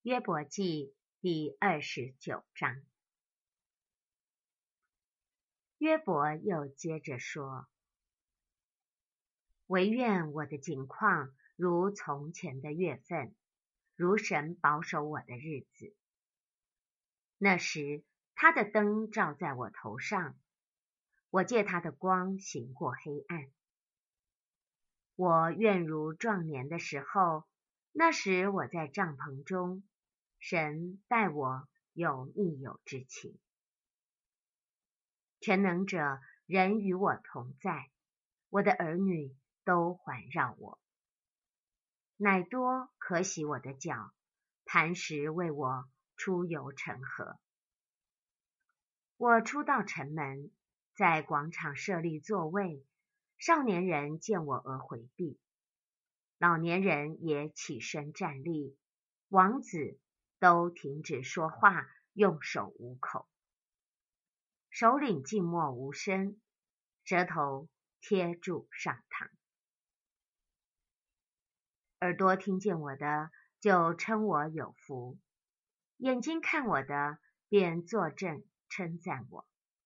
约伯记第29章。约伯又接着说：惟愿我的景况如从前的月份，如神保守我的日子。那时他的灯照在我头上，我借他的光行过黑暗。我愿如壮年的时候，那时我在帐篷中，神待我有密友之情。全能者人与我同在，我的儿女都环绕我。乃多可洗我的脚，磐石为我出游成河。我出到城门，在广场设立座位，少年人见我而回避，老年人也起身站立，王子都停止说话，用手捂口。首领静默无声，舌头贴住上膛。耳朵听见我的，就称我有福；眼睛看我的，便作证称赞我。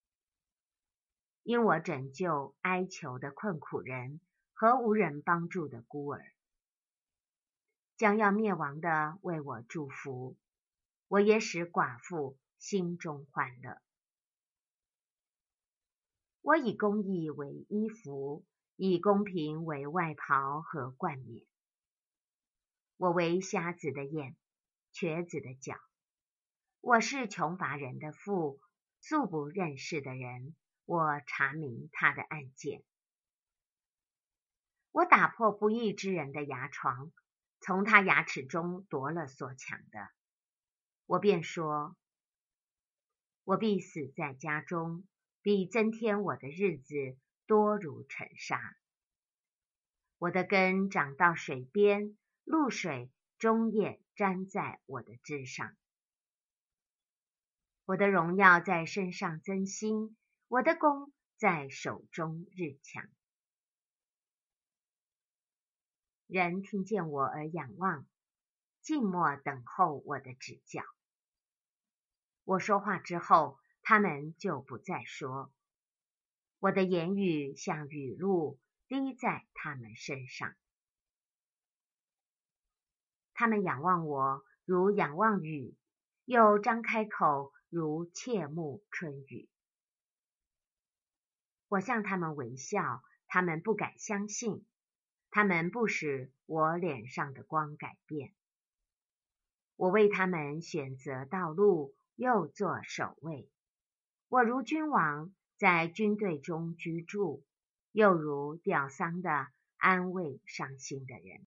因我拯救哀求的困苦人和无人帮助的孤儿。将要灭亡的为我祝福，我也使寡妇心中欢乐。我以公义为衣服，以公平为外袍和冠冕。我为瞎子的眼，瘸子的脚。我是穷乏人的父，素不认识的人，我查明他的案件。我打破不义之人的牙床，从他牙齿中夺了所抢的。我便说：我必死在家中，必增添我的日子多如尘沙。我的根长到水边，露水终夜沾在我的枝上。我的荣耀在身上增新，我的弓在手中日强。人听见我而仰望，静默等候我的指教。我说话之后，他们就不再说。我的言语像雨露，滴在他们身上。他们仰望我，如仰望雨，又张开口，如切慕春雨。我向他们微笑，他们不敢相信，他们不使我脸上的光改变。我为他们选择道路，又作守卫。我如君王，在军队中居住，又如吊丧的安慰伤心的人。